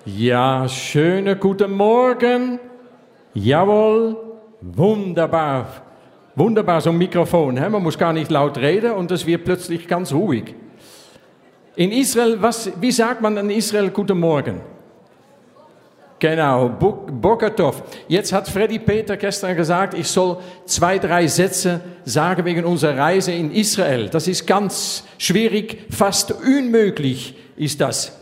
Ja, schönen guten Morgen. Jawohl, wunderbar. Wunderbar, so ein Mikrofon. Man muss gar nicht laut reden und es wird plötzlich ganz ruhig. In Israel, wie sagt man in Israel guten Morgen? Genau, Boker Tov. Jetzt hat Freddy Peter gestern gesagt, ich soll 2, 3 Sätze sagen wegen unserer Reise in Israel. Das ist ganz schwierig, fast unmöglich ist das.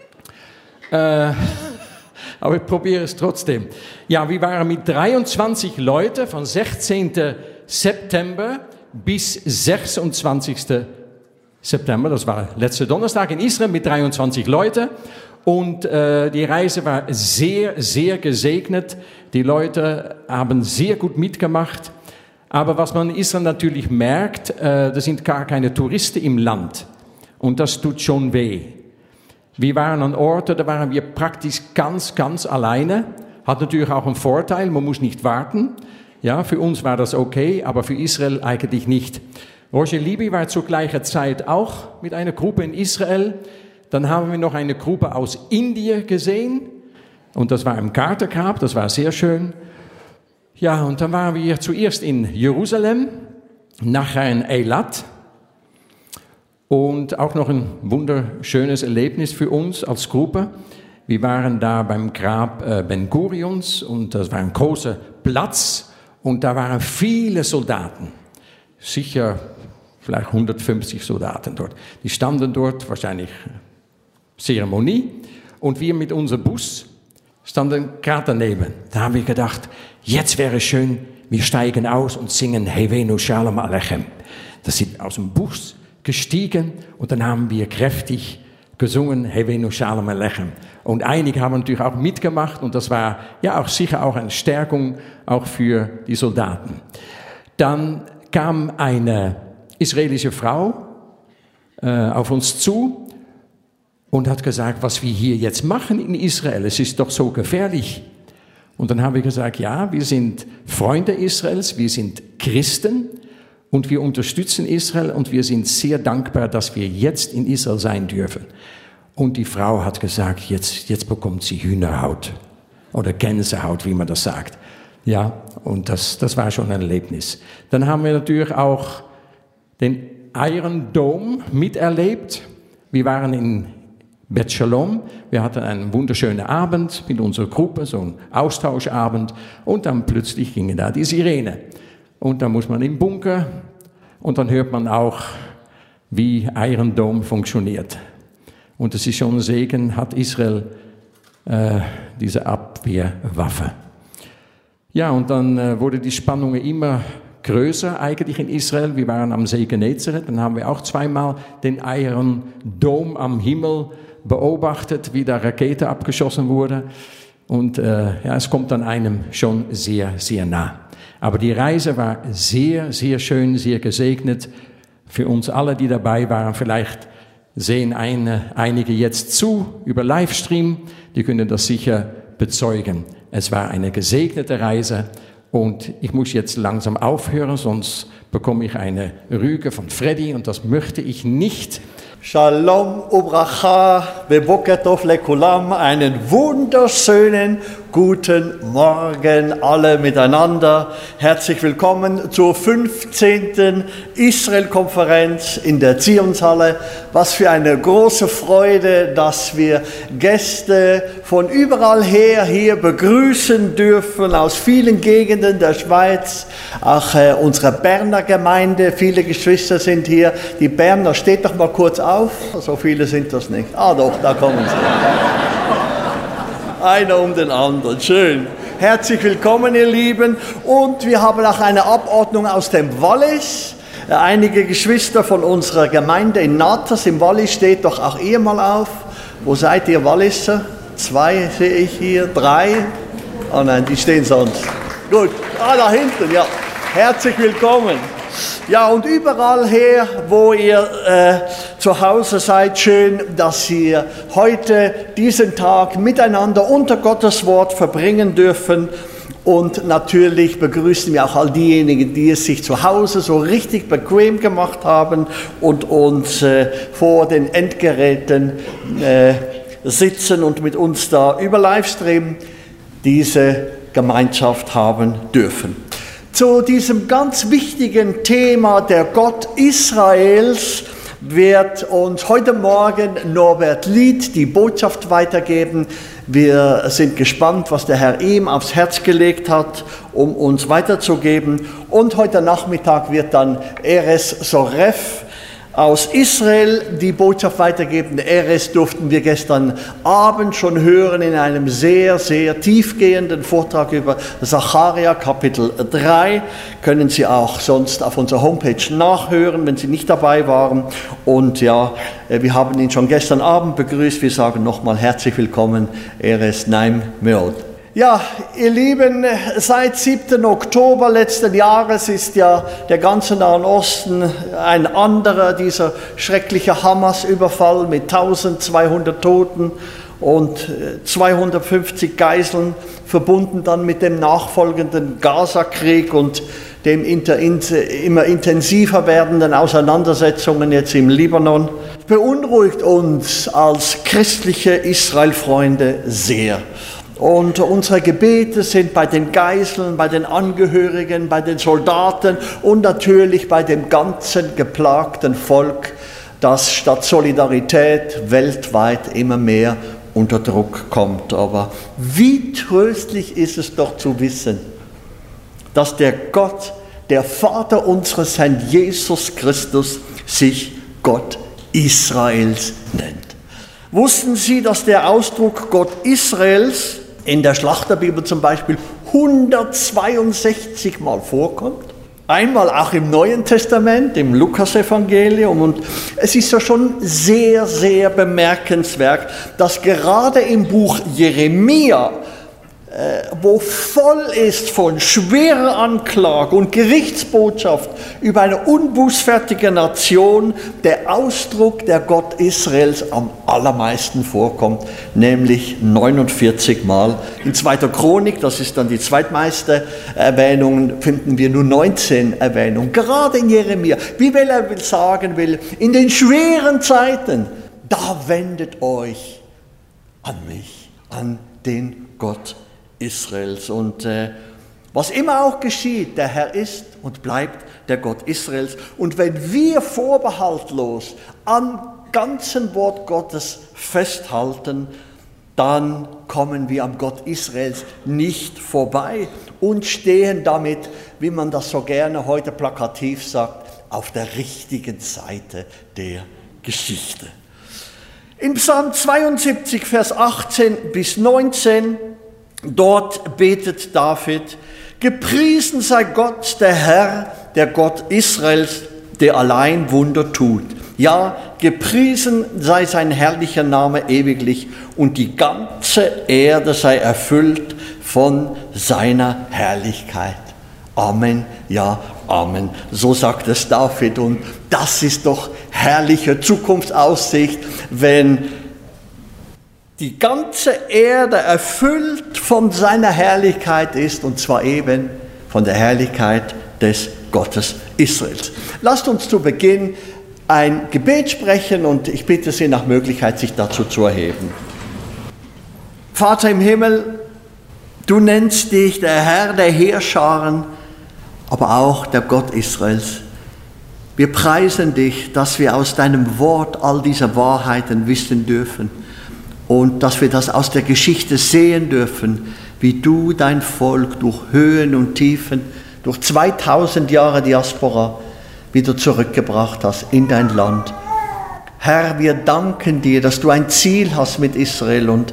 Aber ich probiere es trotzdem. Ja, wir waren mit 23 Leuten von 16. September bis 26. September. Das war letzte Donnerstag in Israel mit 23 Leuten. Und die Reise war sehr, sehr gesegnet. Die Leute haben sehr gut mitgemacht. Aber was man in Israel natürlich merkt, da sind gar keine Touristen im Land. Und das tut schon weh. Wir waren an Orten, da waren wir praktisch ganz, ganz alleine. Hat natürlich auch einen Vorteil, man muss nicht warten. Ja, für uns war das okay, aber für Israel eigentlich nicht. Roger Libby war zur gleichen Zeit auch mit einer Gruppe in Israel. Dann haben wir noch eine Gruppe aus Indien gesehen. Und das war im Gartengrab, das war sehr schön. Ja, und dann waren wir zuerst in Jerusalem, nachher in Eilat. Und auch noch ein wunderschönes Erlebnis für uns als Gruppe. Wir waren da beim Grab Ben Gurions und das war ein großer Platz und da waren viele Soldaten. Sicher vielleicht 150 Soldaten dort. Die standen dort, wahrscheinlich Zeremonie. Und wir mit unserem Bus standen gerade daneben. Da haben wir gedacht, jetzt wäre es schön, wir steigen aus und singen Hevenu Shalom Alechem. Das sind aus dem Bus gestiegen und dann haben wir kräftig gesungen, Hevenu Shalom Alechem. Und einige haben natürlich auch mitgemacht und das war ja auch sicher auch eine Stärkung auch für die Soldaten. Dann kam eine israelische Frau auf uns zu und hat gesagt, was wir hier jetzt machen in Israel, es ist doch so gefährlich. Und dann haben wir gesagt, ja, wir sind Freunde Israels, wir sind Christen. Und wir unterstützen Israel und wir sind sehr dankbar, dass wir jetzt in Israel sein dürfen. Und die Frau hat gesagt, jetzt bekommt sie Hühnerhaut oder Gänsehaut, wie man das sagt. Ja, und das war schon ein Erlebnis. Dann haben wir natürlich auch den Iron Dome miterlebt. Wir waren in Bet Shalom. Wir hatten einen wunderschönen Abend mit unserer Gruppe, so einen Austauschabend. Und dann plötzlich ging da die Sirene. Und dann muss man im Bunker und dann hört man auch, wie Iron Dome funktioniert. Und es ist schon ein Segen, hat Israel diese Abwehrwaffe. Ja, und dann wurde die Spannung immer größer eigentlich in Israel. Wir waren am See Genezareth, dann haben wir auch zweimal den Iron Dome am Himmel beobachtet, wie da Rakete abgeschossen wurde. Und es kommt dann einem schon sehr, sehr nah. Aber die Reise war sehr, sehr schön, sehr gesegnet. Für uns alle, die dabei waren, vielleicht sehen einige jetzt zu über Livestream. Die können das sicher bezeugen. Es war eine gesegnete Reise und ich muss jetzt langsam aufhören, sonst bekomme ich eine Rüge von Freddy und das möchte ich nicht. Shalom ubracha beboker tov lekulam, einen wunderschönen guten Morgen alle miteinander. Herzlich willkommen zur 15. Israel-Konferenz in der Zionshalle. Was für eine große Freude, dass wir Gäste von überall her hier begrüßen dürfen, aus vielen Gegenden der Schweiz, auch unsere Berner Gemeinde, viele Geschwister sind hier. Die Berner, steht doch mal kurz auf, so viele sind das nicht. Ah doch, da kommen sie. Einer um den anderen, schön. Herzlich willkommen, ihr Lieben. Und wir haben auch eine Abordnung aus dem Wallis. Einige Geschwister von unserer Gemeinde in Natas im Wallis, steht doch auch ihr mal auf. Wo seid ihr Walliser? 2 sehe ich hier, 3. Oh nein, die stehen sonst. Gut, da hinten, ja. Herzlich willkommen. Ja, und überall her, wo ihr zu Hause seid, schön, dass ihr heute diesen Tag miteinander unter Gottes Wort verbringen dürfen. Und natürlich begrüßen wir auch all diejenigen, die es sich zu Hause so richtig bequem gemacht haben und uns vor den Endgeräten sitzen und mit uns da über Livestream diese Gemeinschaft haben dürfen. Zu diesem ganz wichtigen Thema, der Gott Israels, wird uns heute Morgen Norbert Lied die Botschaft weitergeben. Wir sind gespannt, was der Herr ihm aufs Herz gelegt hat, um uns weiterzugeben. Und heute Nachmittag wird dann Erez Soref aus Israel die Botschaft weitergeben. Erez durften wir gestern Abend schon hören in einem sehr, sehr tiefgehenden Vortrag über Sacharja Kapitel 3. Können Sie auch sonst auf unserer Homepage nachhören, wenn Sie nicht dabei waren. Und ja, wir haben ihn schon gestern Abend begrüßt. Wir sagen nochmal herzlich willkommen, Erez Naim Meod. Ja, ihr Lieben, seit 7. Oktober letzten Jahres ist ja der ganze Nahen Osten ein anderer, dieser schreckliche Hamas-Überfall mit 1200 Toten und 250 Geiseln, verbunden dann mit dem nachfolgenden Gaza-Krieg und dem immer intensiver werdenden Auseinandersetzungen jetzt im Libanon, beunruhigt uns als christliche Israel-Freunde sehr. Und unsere Gebete sind bei den Geiseln, bei den Angehörigen, bei den Soldaten und natürlich bei dem ganzen geplagten Volk, das statt Solidarität weltweit immer mehr unter Druck kommt. Aber wie tröstlich ist es doch zu wissen, dass der Gott, der Vater unseres Herrn Jesus Christus, sich Gott Israels nennt. Wussten Sie, dass der Ausdruck Gott Israels in der Schlachterbibel zum Beispiel 162 Mal vorkommt? Einmal auch im Neuen Testament, im Lukasevangelium. Und es ist ja schon sehr, sehr bemerkenswert, dass gerade im Buch Jeremia, wo voll ist von schwerer Anklage und Gerichtsbotschaft über eine unbußfertige Nation, der Ausdruck der Gott Israels am allermeisten vorkommt, nämlich 49 Mal. In 2. Chronik, das ist dann die zweitmeiste Erwähnung, finden wir nur 19 Erwähnungen. Gerade in Jeremia, wie will er sagen will, in den schweren Zeiten, da wendet euch an mich, an den Gott Israels. Und was immer auch geschieht, der Herr ist und bleibt der Gott Israels. Und wenn wir vorbehaltlos am ganzen Wort Gottes festhalten, dann kommen wir am Gott Israels nicht vorbei und stehen damit, wie man das so gerne heute plakativ sagt, auf der richtigen Seite der Geschichte. In Psalm 72, Vers 18 bis 19, dort betet David: Gepriesen sei Gott, der Herr, der Gott Israels, der allein Wunder tut. Ja, gepriesen sei sein herrlicher Name ewiglich und die ganze Erde sei erfüllt von seiner Herrlichkeit. Amen, ja, Amen. So sagt es David, und das ist doch herrliche Zukunftsaussicht, wenn die ganze Erde erfüllt von seiner Herrlichkeit ist, und zwar eben von der Herrlichkeit des Gottes Israels. Lasst uns zu Beginn ein Gebet sprechen, und ich bitte Sie nach Möglichkeit, sich dazu zu erheben. Vater im Himmel, du nennst dich der Herr der Heerscharen, aber auch der Gott Israels. Wir preisen dich, dass wir aus deinem Wort all diese Wahrheiten wissen dürfen. Und dass wir das aus der Geschichte sehen dürfen, wie du dein Volk durch Höhen und Tiefen, durch 2000 Jahre Diaspora wieder zurückgebracht hast in dein Land. Herr, wir danken dir, dass du ein Ziel hast mit Israel, und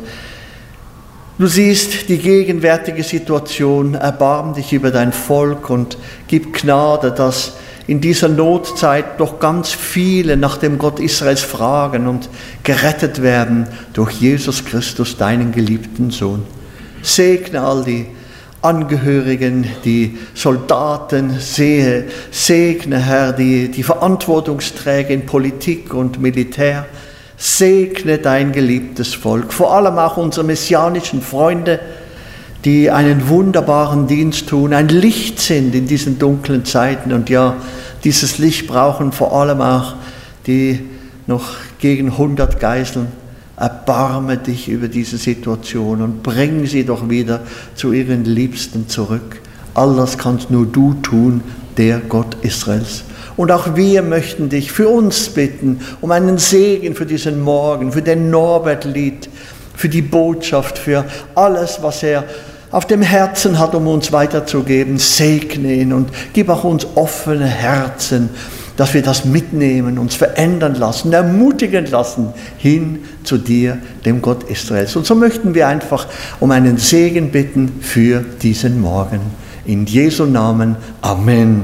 du siehst die gegenwärtige Situation. Erbarm dich über dein Volk und gib Gnade, dass in dieser Notzeit doch ganz viele nach dem Gott Israels fragen und gerettet werden durch Jesus Christus, deinen geliebten Sohn. Segne all die Angehörigen, die Soldaten, segne, Herr, die Verantwortungsträger in Politik und Militär. Segne dein geliebtes Volk, vor allem auch unsere messianischen Freunde, die einen wunderbaren Dienst tun, ein Licht sind in diesen dunklen Zeiten. Und ja, dieses Licht brauchen vor allem auch die noch gegen 100 Geiseln erbarme dich über diese Situation und bring sie doch wieder zu ihren Liebsten zurück. All das kannst nur du tun, der Gott Israels. Und auch wir möchten dich für uns bitten, um einen Segen für diesen Morgen, für den Norbert-Lied, für die Botschaft, für alles, was er auf dem Herzen hat, um uns weiterzugeben. Segne ihn und gib auch uns offene Herzen, dass wir das mitnehmen, uns verändern lassen, ermutigen lassen, hin zu dir, dem Gott Israels. Und so möchten wir einfach um einen Segen bitten für diesen Morgen. In Jesu Namen. Amen.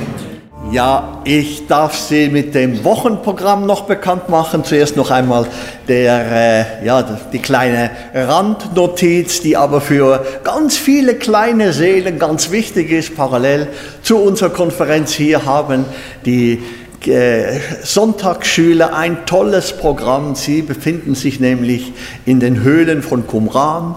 Ja, ich darf Sie mit dem Wochenprogramm noch bekannt machen. Zuerst noch einmal die kleine Randnotiz, die aber für ganz viele kleine Seelen ganz wichtig ist. Parallel zu unserer Konferenz hier haben die Sonntagsschüler ein tolles Programm. Sie befinden sich nämlich in den Höhlen von Qumran.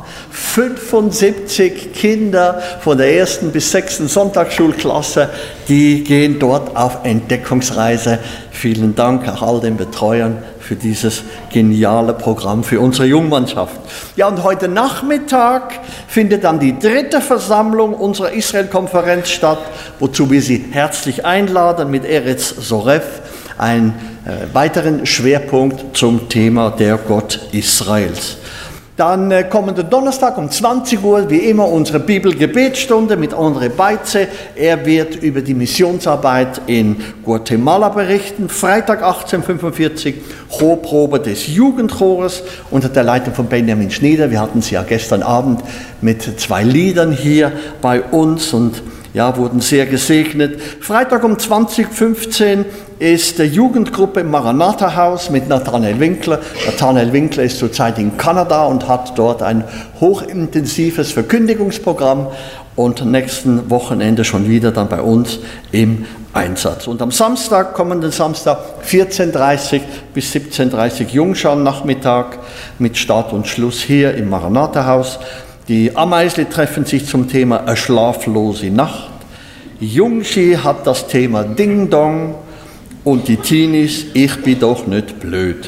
75 Kinder von der 1. bis 6. Sonntagsschulklasse, die gehen dort auf Entdeckungsreise. Vielen Dank auch all den Betreuern für dieses geniale Programm für unsere Jungmannschaft. Ja, und heute Nachmittag findet dann die 3. Versammlung unserer Israel-Konferenz statt, wozu wir Sie herzlich einladen mit Eretz Soref, einen weiteren Schwerpunkt zum Thema der Gott Israels. Dann kommenden Donnerstag um 20 Uhr, wie immer, unsere Bibelgebetsstunde mit André Beitze. Er wird über die Missionsarbeit in Guatemala berichten. Freitag 18:45 Chorprobe des Jugendchores unter der Leitung von Benjamin Schnieder. Wir hatten sie ja gestern Abend mit 2 Liedern hier bei uns und wurden sehr gesegnet. Freitag um 20:15 ist die Jugendgruppe im Maranatha-Haus mit Nathanael Winkler. Nathanael Winkler ist zurzeit in Kanada und hat dort ein hochintensives Verkündigungsprogramm und nächsten Wochenende schon wieder dann bei uns im Einsatz. Und am Samstag, kommenden Samstag, 14:30 bis 17:30 Jungschau-Nachmittag mit Start und Schluss hier im Maranatha-Haus. Die Ameisli treffen sich zum Thema eine schlaflose Nacht. Jungschi hat das Thema Ding Dong und die Teenies, ich bin doch nicht blöd.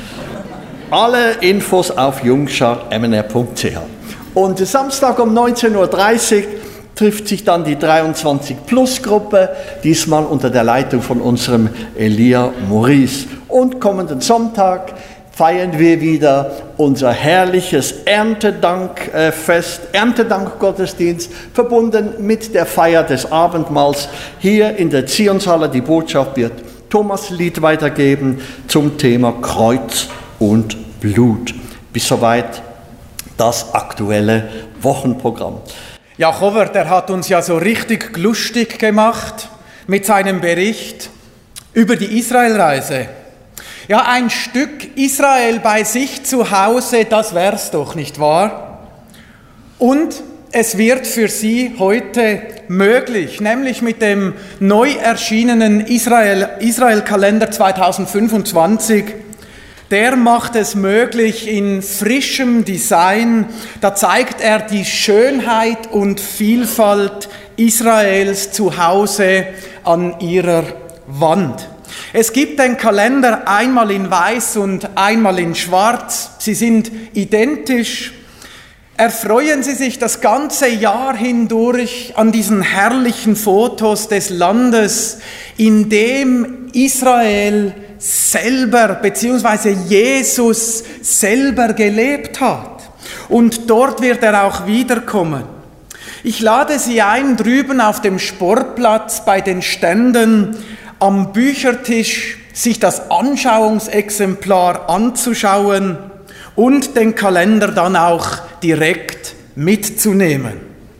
Alle Infos auf jungschau.mnr.ch. Und Samstag um 19:30 Uhr trifft sich dann die 23-Plus-Gruppe, diesmal unter der Leitung von unserem Elia Maurice. Und kommenden Sonntag feiern wir wieder unser herrliches Erntedankfest, Erntedankgottesdienst, verbunden mit der Feier des Abendmahls. Hier in der Zionshalle, die Botschaft wird Thomas Lied weitergeben zum Thema Kreuz und Blut. Bis soweit das aktuelle Wochenprogramm. Ja, Robert, der hat uns ja so richtig lustig gemacht mit seinem Bericht über die Israelreise. Ja, ein Stück Israel bei sich zu Hause, das wär's doch, nicht wahr? Und es wird für Sie heute möglich, nämlich mit dem neu erschienenen Israel-Kalender 2025. Der macht es möglich in frischem Design. Da zeigt er die Schönheit und Vielfalt Israels zu Hause an ihrer Wand. Es gibt den Kalender einmal in weiß und einmal in schwarz. Sie sind identisch. Erfreuen Sie sich das ganze Jahr hindurch an diesen herrlichen Fotos des Landes, in dem Israel selber bzw. Jesus selber gelebt hat. Und dort wird er auch wiederkommen. Ich lade Sie ein, drüben auf dem Sportplatz bei den Ständen am Büchertisch sich das Anschauungsexemplar anzuschauen und den Kalender dann auch direkt mitzunehmen.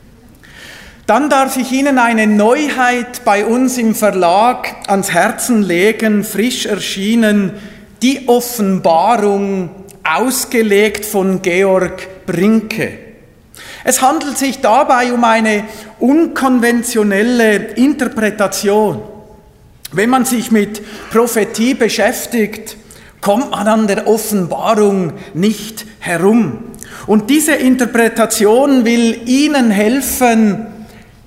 Dann darf ich Ihnen eine Neuheit bei uns im Verlag ans Herzen legen, frisch erschienen, die Offenbarung, ausgelegt von Georg Brinke. Es handelt sich dabei um eine unkonventionelle Interpretation. Wenn man sich mit Prophetie beschäftigt, kommt man an der Offenbarung nicht herum. Und diese Interpretation will Ihnen helfen,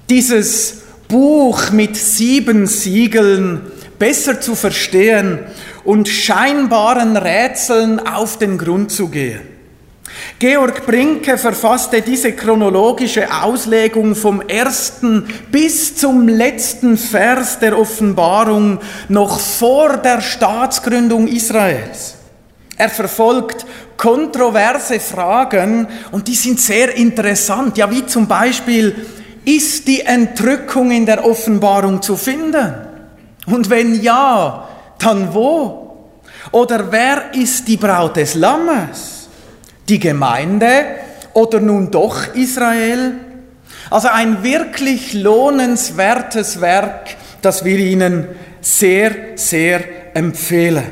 dieses Buch mit 7 Siegeln besser zu verstehen und scheinbaren Rätseln auf den Grund zu gehen. Georg Brinke verfasste diese chronologische Auslegung vom ersten bis zum letzten Vers der Offenbarung noch vor der Staatsgründung Israels. Er verfolgt kontroverse Fragen und die sind sehr interessant. Ja, wie zum Beispiel, ist die Entrückung in der Offenbarung zu finden? Und wenn ja, dann wo? Oder wer ist die Braut des Lammes? Die Gemeinde oder nun doch Israel? Also ein wirklich lohnenswertes Werk, das wir Ihnen sehr, sehr empfehlen.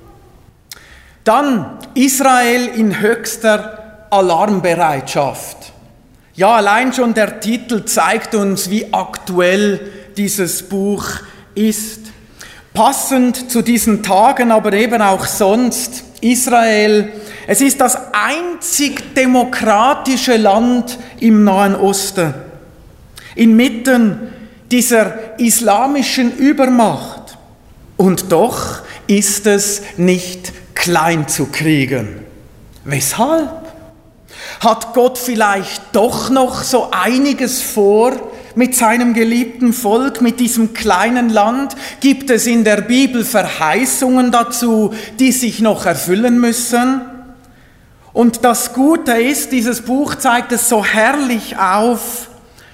Dann Israel in höchster Alarmbereitschaft. Ja, allein schon der Titel zeigt uns, wie aktuell dieses Buch ist. Passend zu diesen Tagen, aber eben auch sonst, Israel, es ist das einzig demokratische Land im Nahen Osten. Inmitten dieser islamischen Übermacht. Und doch ist es nicht klein zu kriegen. Weshalb? Hat Gott vielleicht doch noch so einiges vor mit seinem geliebten Volk, mit diesem kleinen Land? Gibt es in der Bibel Verheißungen dazu, die sich noch erfüllen müssen? Und das Gute ist, dieses Buch zeigt es so herrlich auf,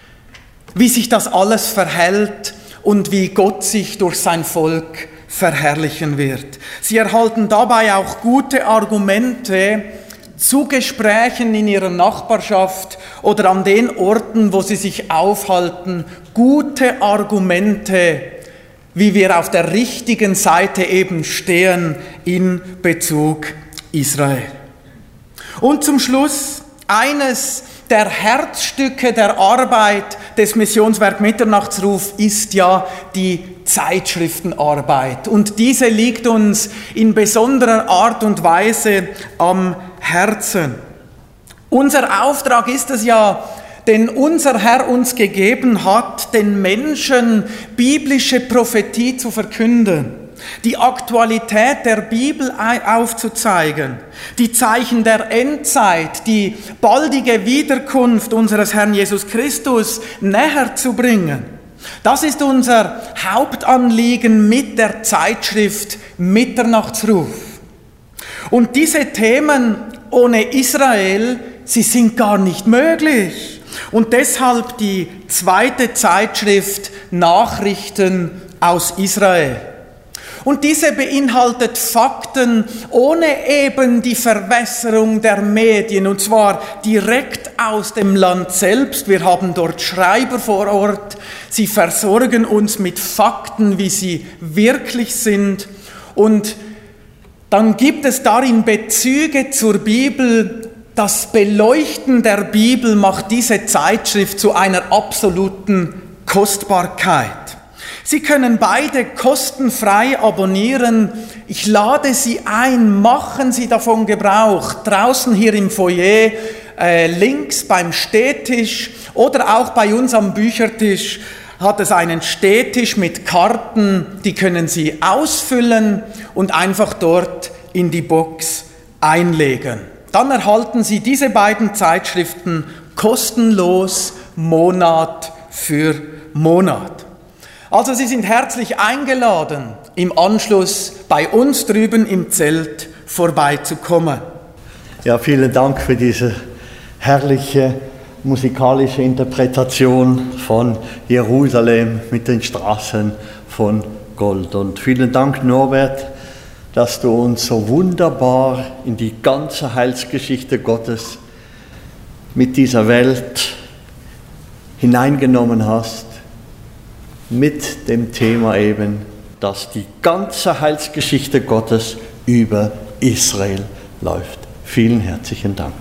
wie sich das alles verhält und wie Gott sich durch sein Volk verherrlichen wird. Sie erhalten dabei auch gute Argumente zu Gesprächen in ihrer Nachbarschaft oder an den Orten, wo sie sich aufhalten, gute Argumente, wie wir auf der richtigen Seite eben stehen in Bezug Israel. Und zum Schluss eines der Herzstücke der Arbeit des Missionswerk Mitternachtsruf ist ja die Zeitschriftenarbeit. Und diese liegt uns in besonderer Art und Weise am Herzen. Unser Auftrag ist es ja, den unser Herr uns gegeben hat, den Menschen biblische Prophetie zu verkünden, die Aktualität der Bibel aufzuzeigen, die Zeichen der Endzeit, die baldige Wiederkunft unseres Herrn Jesus Christus näher zu bringen. Das ist unser Hauptanliegen mit der Zeitschrift Mitternachtsruf. Und diese Themen ohne Israel, sie sind gar nicht möglich. Und deshalb die zweite Zeitschrift Nachrichten aus Israel. Und diese beinhaltet Fakten ohne eben die Verwässerung der Medien, und zwar direkt aus dem Land selbst. Wir haben dort Schreiber vor Ort, sie versorgen uns mit Fakten, wie sie wirklich sind. Und dann gibt es darin Bezüge zur Bibel. Das Beleuchten der Bibel macht diese Zeitschrift zu einer absoluten Kostbarkeit. Sie können beide kostenfrei abonnieren. Ich lade Sie ein, machen Sie davon Gebrauch. Draußen hier im Foyer, links beim Stehtisch oder auch bei uns am Büchertisch hat es einen Stehtisch mit Karten, die können Sie ausfüllen und einfach dort in die Box einlegen. Dann erhalten Sie diese beiden Zeitschriften kostenlos Monat für Monat. Also Sie sind herzlich eingeladen, im Anschluss bei uns drüben im Zelt vorbeizukommen. Ja, vielen Dank für diese herrliche musikalische Interpretation von Jerusalem mit den Straßen von Gold. Und vielen Dank, Norbert, dass du uns so wunderbar in die ganze Heilsgeschichte Gottes mit dieser Welt hineingenommen hast, mit dem Thema eben, dass die ganze Heilsgeschichte Gottes über Israel läuft. Vielen herzlichen Dank.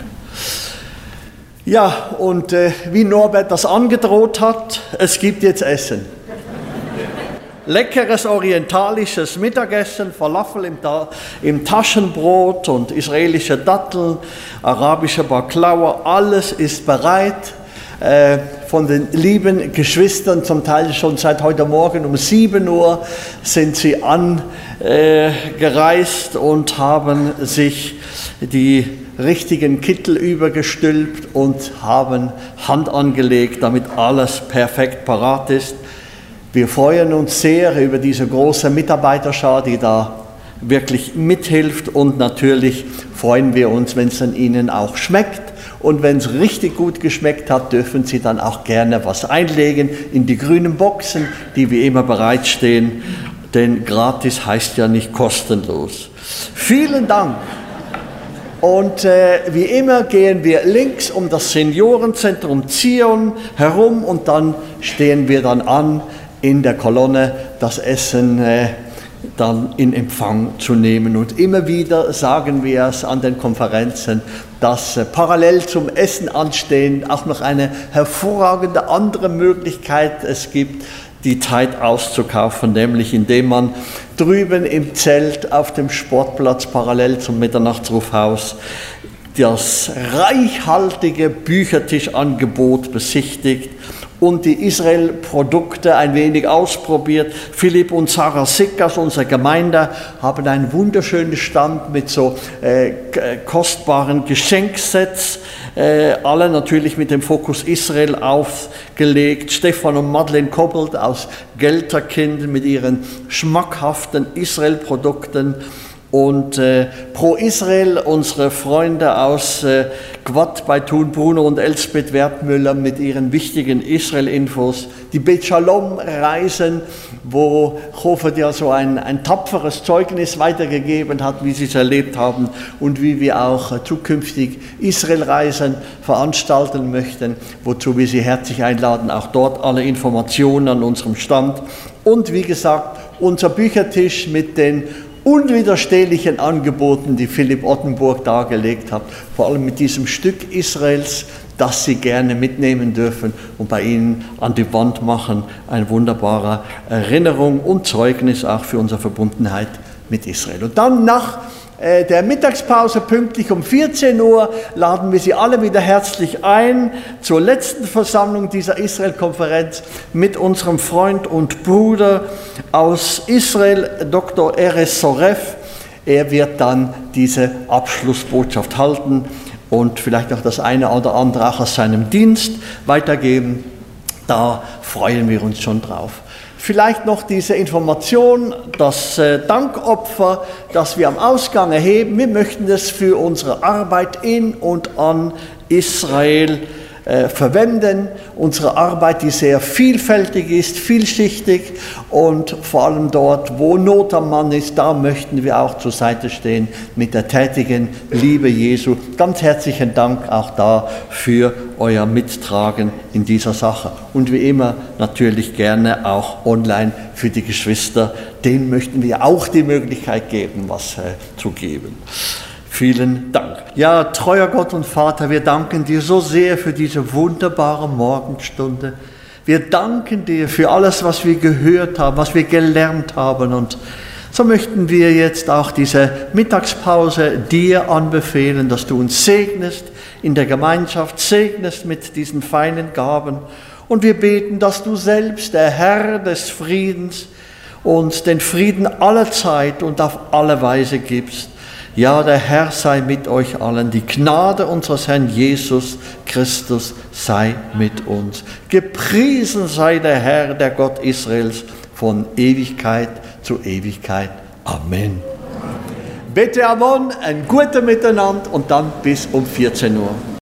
Ja, und wie Norbert das angedroht hat, es gibt jetzt Essen. Leckeres orientalisches Mittagessen, Falafel im Taschenbrot und israelische Datteln, arabische Baklava, alles ist bereit. von den lieben Geschwistern, zum Teil schon seit heute Morgen um 7 Uhr sind sie angereist und haben sich die richtigen Kittel übergestülpt und haben Hand angelegt, damit alles perfekt parat ist. Wir freuen uns sehr über diese große Mitarbeiterschar, die da wirklich mithilft, und natürlich freuen wir uns, wenn es dann Ihnen auch schmeckt, und wenn es richtig gut geschmeckt hat, dürfen Sie dann auch gerne was einlegen in die grünen Boxen, die wie immer bereitstehen, denn gratis heißt ja nicht kostenlos. Vielen Dank. Und wie immer gehen wir links um das Seniorenzentrum Zion herum und dann stehen wir dann an, in der Kolonne das Essen dann in Empfang zu nehmen. Und immer wieder sagen wir es an den Konferenzen, dass parallel zum Essen anstehen auch noch eine hervorragende andere Möglichkeit es gibt, die Zeit auszukaufen, nämlich indem man drüben im Zelt auf dem Sportplatz parallel zum Mitternachtsrufhaus das reichhaltige Büchertischangebot besichtigt und die Israel-Produkte ein wenig ausprobiert. Philipp und Sarah Sick aus unserer Gemeinde haben einen wunderschönen Stand mit so kostbaren Geschenksets, alle natürlich mit dem Fokus Israel aufgelegt. Stefan und Madeleine Koppelt aus Gelterkind mit ihren schmackhaften Israel-Produkten. Und Pro Israel, unsere Freunde aus Gwatt bei Thun, Bruno und Elsbeth Wertmüller mit ihren wichtigen Israel-Infos. Die Bet Shalom-Reisen, wo Hofert ja so ein tapferes Zeugnis weitergegeben hat, wie sie es erlebt haben und wie wir auch zukünftig Israel-Reisen veranstalten möchten, wozu wir Sie herzlich einladen. Auch dort alle Informationen an unserem Stand. Und wie gesagt, unser Büchertisch mit den unwiderstehlichen Angeboten, die Philipp Ottenburg dargelegt hat, vor allem mit diesem Stück Israels, das Sie gerne mitnehmen dürfen und bei Ihnen an die Wand machen. Eine wunderbare Erinnerung und Zeugnis auch für unsere Verbundenheit mit Israel. Und dann nach der Mittagspause pünktlich um 14 Uhr laden wir Sie alle wieder herzlich ein zur letzten Versammlung dieser Israel-Konferenz mit unserem Freund und Bruder aus Israel, Dr. Erez Soref. Er wird dann diese Abschlussbotschaft halten und vielleicht auch das eine oder andere auch aus seinem Dienst weitergeben. Da freuen wir uns schon drauf. Vielleicht noch diese Information, das Dankopfer, das wir am Ausgang erheben. Wir möchten es für unsere Arbeit in und an Israel verwenden. Unsere Arbeit, die sehr vielfältig ist, vielschichtig und vor allem dort, wo Not am Mann ist, da möchten wir auch zur Seite stehen mit der tätigen Liebe Jesu. Ganz herzlichen Dank auch da für euer Mittragen in dieser Sache. Und wie immer natürlich gerne auch online für die Geschwister. Denen möchten wir auch die Möglichkeit geben, was zu geben. Vielen Dank. Ja, treuer Gott und Vater, wir danken dir so sehr für diese wunderbare Morgenstunde. Wir danken dir für alles, was wir gehört haben, was wir gelernt haben. Und so möchten wir jetzt auch diese Mittagspause dir anbefehlen, dass du uns segnest in der Gemeinschaft, segnest mit diesen feinen Gaben. Und wir beten, dass du selbst, der Herr des Friedens, uns den Frieden aller Zeit und auf alle Weise gibst. Ja, der Herr sei mit euch allen. Die Gnade unseres Herrn Jesus Christus sei mit uns. Gepriesen sei der Herr, der Gott Israels, von Ewigkeit zu Ewigkeit. Amen. Bete Amon, ein guter Miteinander und dann bis um 14 Uhr.